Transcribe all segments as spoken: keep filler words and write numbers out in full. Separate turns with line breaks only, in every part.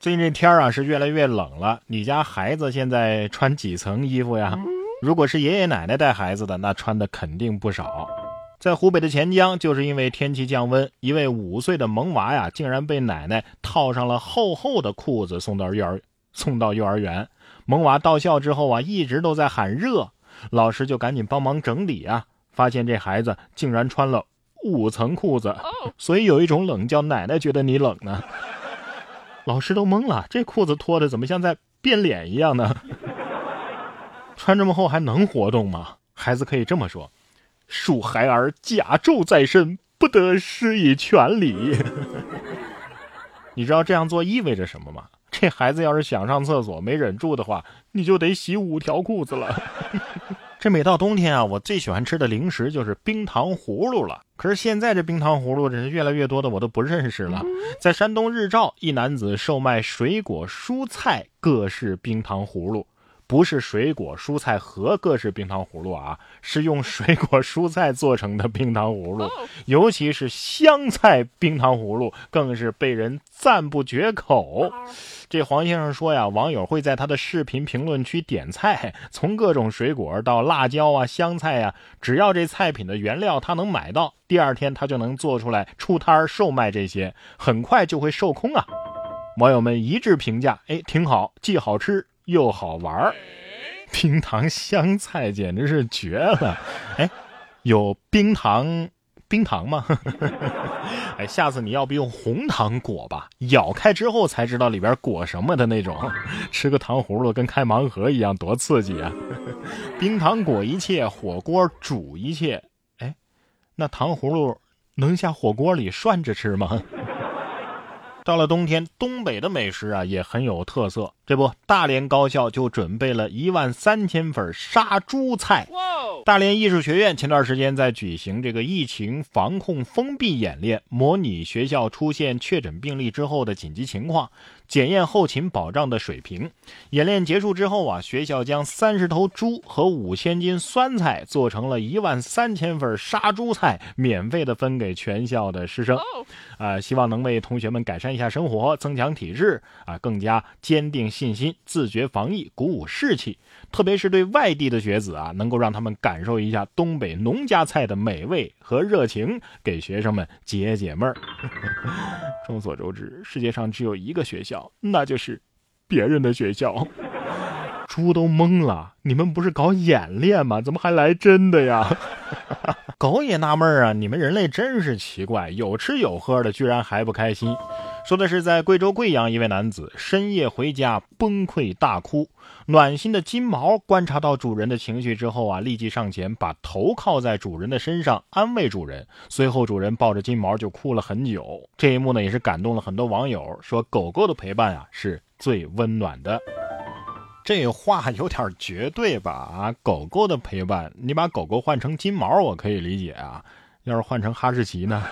最近这天啊是越来越冷了，你家孩子现在穿几层衣服呀？如果是爷爷奶奶带孩子的，那穿的肯定不少。在湖北的潜江，就是因为天气降温，一位五岁的萌娃呀，竟然被奶奶套上了厚厚的裤子送到幼儿送到幼儿园。萌娃到校之后啊，一直都在喊热，老师就赶紧帮忙整理啊，发现这孩子竟然穿了五层裤子，所以有一种冷叫奶奶觉得你冷呢。老师都懵了，这裤子脱的怎么像在变脸一样呢？穿这么厚还能活动吗？孩子可以这么说：恕孩儿甲胄在身，不得施以全礼。你知道这样做意味着什么吗？这孩子要是想上厕所没忍住的话，你就得洗五条裤子了。这每到冬天啊，我最喜欢吃的零食就是冰糖葫芦了。可是现在这冰糖葫芦真是越来越多的我都不认识了。在山东日照，一男子售卖水果蔬菜各式冰糖葫芦，不是水果蔬菜和各式冰糖葫芦啊，是用水果蔬菜做成的冰糖葫芦，尤其是香菜冰糖葫芦更是被人赞不绝口。这黄先生说呀，网友会在他的视频评论区点菜，从各种水果到辣椒啊、香菜啊，只要这菜品的原料他能买到，第二天他就能做出来出摊售卖这些，很快就会售空啊。网友们一致评价，哎，挺好，既好吃又好玩。冰糖香菜简直是绝了。哎，有冰糖冰糖吗？哎，下次你要不用红糖裹吧，咬开之后才知道里边裹什么的那种，吃个糖葫芦跟开盲盒一样，多刺激啊。冰糖裹一切，火锅煮一切。哎，那糖葫芦能下火锅里涮着吃吗？到了冬天，东北的美食啊也很有特色。这不，大连高校就准备了一万三千份杀猪菜。大连艺术学院前段时间在举行这个疫情防控封闭演练，模拟学校出现确诊病例之后的紧急情况，检验后勤保障的水平。演练结束之后啊，学校将三十头猪和五千斤酸菜做成了一万三千份杀猪菜，免费的分给全校的师生。啊，希望能为同学们改善一下生活，增强体质啊，更加坚定信心，自觉防疫，鼓舞士气。特别是对外地的学子啊，能够让他们感受一下东北农家菜的美味和热情，给学生们解解闷儿。众所周知，世界上只有一个学校，那就是别人的学校。猪都懵了，你们不是搞演练吗？怎么还来真的呀？狗也纳闷啊，你们人类真是奇怪，有吃有喝的居然还不开心。说的是在贵州贵阳一位男子深夜回家崩溃大哭，暖心的金毛观察到主人的情绪之后啊，立即上前把头靠在主人的身上安慰主人，随后主人抱着金毛就哭了很久。这一幕呢也是感动了很多网友，说狗狗的陪伴啊是最温暖的。这话有点绝对吧啊，狗狗的陪伴，你把狗狗换成金毛我可以理解啊，要是换成哈士奇呢？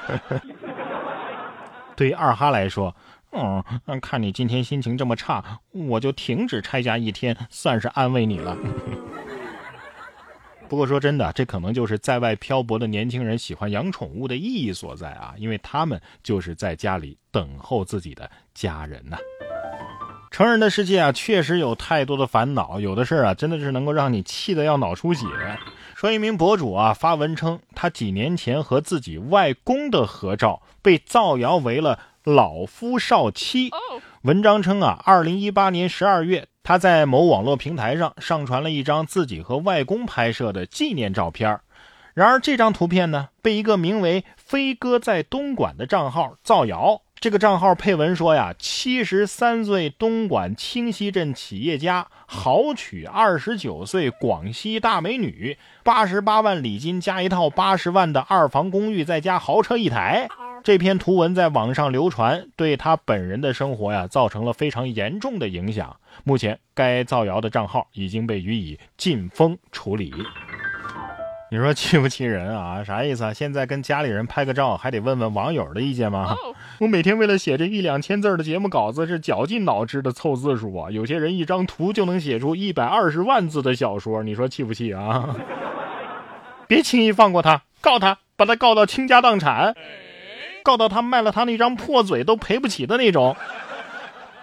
对于二哈来说，嗯，看你今天心情这么差，我就停止拆家一天，算是安慰你了。不过说真的，这可能就是在外漂泊的年轻人喜欢养宠物的意义所在啊，因为他们就是在家里等候自己的家人呐、啊。成人的世界啊，确实有太多的烦恼，有的事儿啊，真的是能够让你气得要脑出血。说一名博主啊发文称，他几年前和自己外公的合照被造谣为了老夫少妻。文章称啊，二零一八年十二月，他在某网络平台上上传了一张自己和外公拍摄的纪念照片。然而这张图片呢，被一个名为飞哥在东莞的账号造谣。这个账号配文说呀，七十三岁东莞清溪镇企业家豪娶二十九岁广西大美女，八十八万礼金加一套八十万的二房公寓，再加豪车一台。这篇图文在网上流传，对他本人的生活呀造成了非常严重的影响。目前该造谣的账号已经被予以禁封处理。你说气不气人啊？啥意思啊？现在跟家里人拍个照还得问问网友的意见吗？我每天为了写这一两千字的节目稿子是绞尽脑汁的凑字数啊，有些人一张图就能写出一百二十万字的小说，你说气不气啊？别轻易放过他，告他，把他告到倾家荡产，告到他卖了他那张破嘴都赔不起的那种。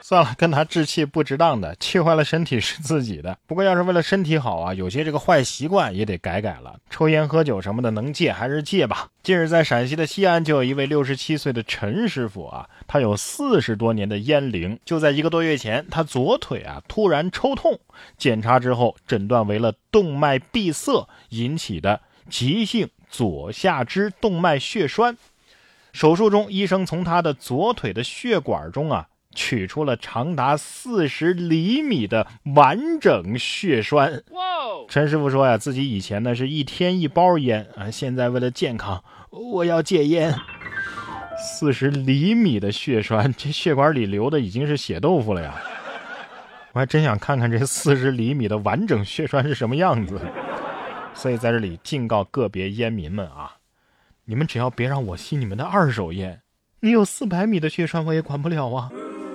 算了，跟他置气不值当的，气坏了身体是自己的。不过要是为了身体好啊，有些这个坏习惯也得改改了。抽烟喝酒什么的能戒还是戒吧。近日在陕西的西安就有一位六十七岁的陈师傅啊，他有四十多年的烟龄，就在一个多月前，他左腿啊突然抽痛，检查之后诊断为了动脉闭塞引起的急性左下肢动脉血栓。手术中，医生从他的左腿的血管中啊取出了长达四十厘米的完整血栓。陈师傅说呀，自己以前呢是一天一包烟啊，现在为了健康，我要戒烟。四十厘米的血栓，这血管里流的已经是血豆腐了呀！我还真想看看这四十厘米的完整血栓是什么样子。所以在这里警告个别烟民们啊，你们只要别让我吸你们的二手烟，你有四百米的血栓我也管不了啊。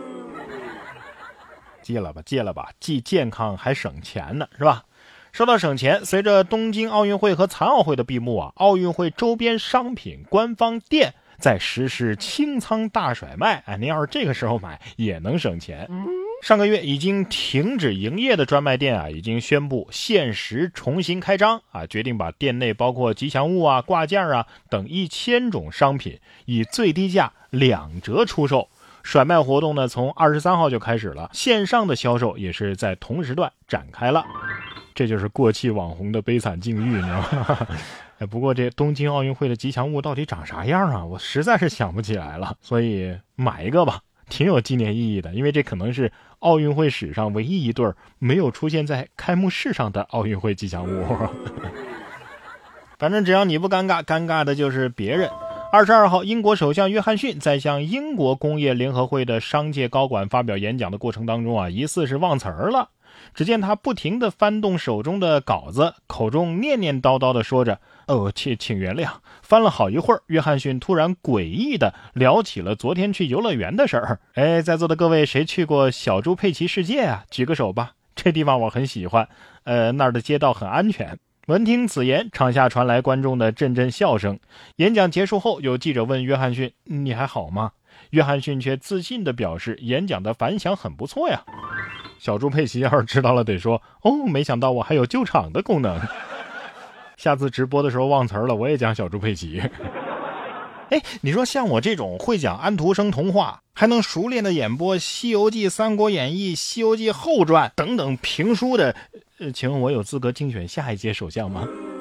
戒了吧，戒了吧，既健康还省钱呢，是吧？说到省钱，随着东京奥运会和残奥会的闭幕啊，奥运会周边商品官方店在实施清仓大甩卖，哎，您要是这个时候买也能省钱。上个月已经停止营业的专卖店啊，已经宣布限时重新开张啊，决定把店内包括吉祥物啊、挂件啊等一千种商品以最低价两折出售。甩卖活动呢，从二十三号就开始了，线上的销售也是在同时段展开了。这就是过气网红的悲惨境遇，你知道吗？哎，不过这东京奥运会的吉祥物到底长啥样啊？我实在是想不起来了，所以买一个吧，挺有纪念意义的，因为这可能是奥运会史上唯一一对没有出现在开幕式上的奥运会吉祥物。反正只要你不尴尬，尴尬的就是别人。二十二号，英国首相约翰逊在向英国工业联合会的商界高管发表演讲的过程当中啊，疑似是忘词儿了。只见他不停地翻动手中的稿子，口中念念叨叨地说着：“哦，请请原谅。”翻了好一会儿，约翰逊突然诡异地聊起了昨天去游乐园的事儿。哎，在座的各位，谁去过小猪佩奇世界啊？举个手吧，这地方我很喜欢，呃，那儿的街道很安全。闻听此言，场下传来观众的阵阵笑声。演讲结束后，有记者问约翰逊：“你还好吗？”约翰逊却自信地表示，演讲的反响很不错呀。小猪佩奇要是知道了得说：“哦，没想到我还有救场的功能。”下次直播的时候忘词了，我也讲小猪佩奇。哎，你说像我这种会讲安徒生童话，还能熟练的演播《西游记》《三国演义》《西游记后传》等等评书的，呃，请问我有资格竞选下一届首相吗？